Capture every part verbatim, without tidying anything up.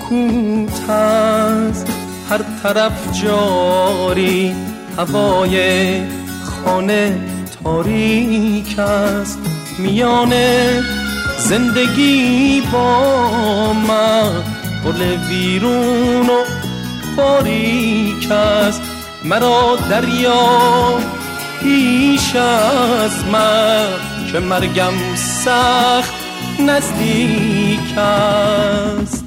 سکوت است، هر طرف جاری هوای خانه تاریک است. میان زندگی با من گل ویرون و باریک است. مرا دریا پیش از من که مرگم سخت نزدیک است.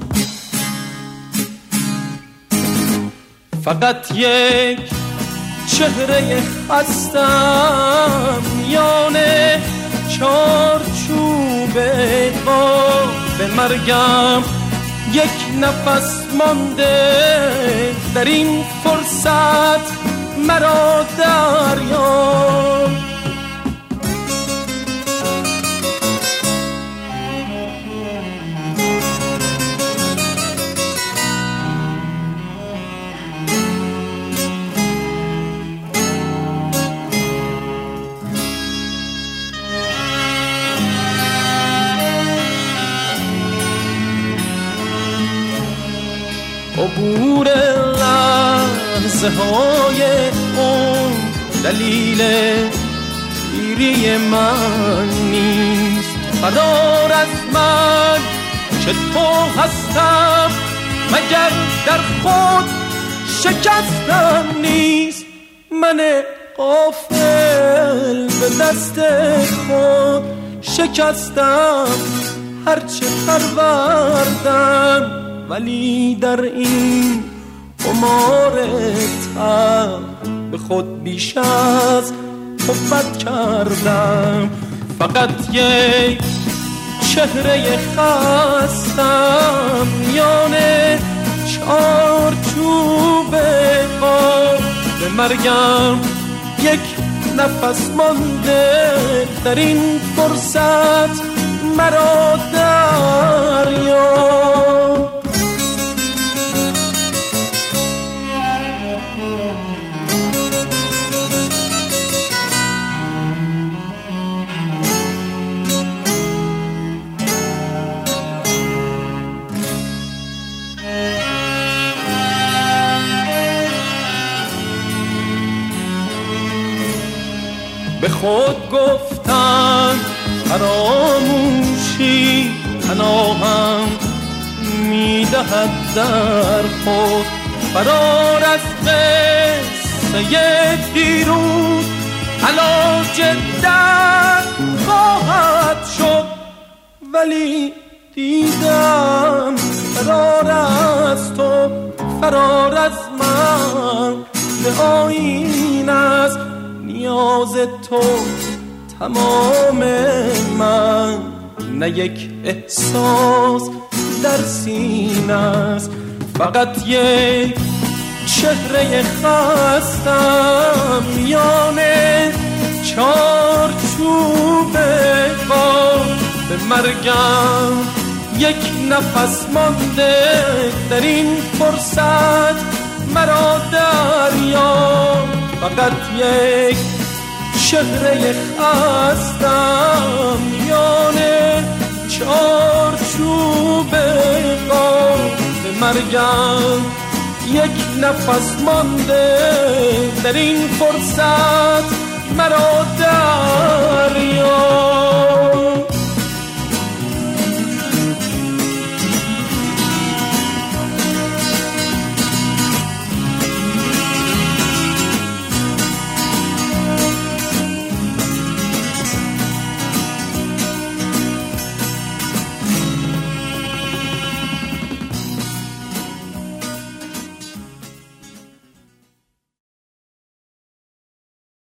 فقط یک چهره خستم میان چارچوب به مرگم، یک نفس مانده در این فرصت مرا دریاب. عبور لحظه های اون دلیل پیری من نیست. فرار از من که تو هستم مگر در خود شکستم نیست. من غافل به دست خود شکستم هرچه پروردم، ولی در این قمار تب به خود بیش از حبت کردم. فقط یک چهره خستم میان چارچوب به مرگم، یک نفس مانده در این فرصت مرا دریاب. به خود گفتم فراموشی پناهم میدهد در خود. فرار از قصه دیروز علاج درد خواهد شد، ولی دیدم فرار از تو، فرار از من به آیین است. نیاز تو تمام من، نه یک احساس در سینه است. فقط یک چهره خستم میان چارچوب به مرگم، یک نفس مانده در این فرصت مرا دریاب. فقط یک چهره خستم میان چارچوب به مرگم، یک نفس مانده در این فرصت مرا دریاب.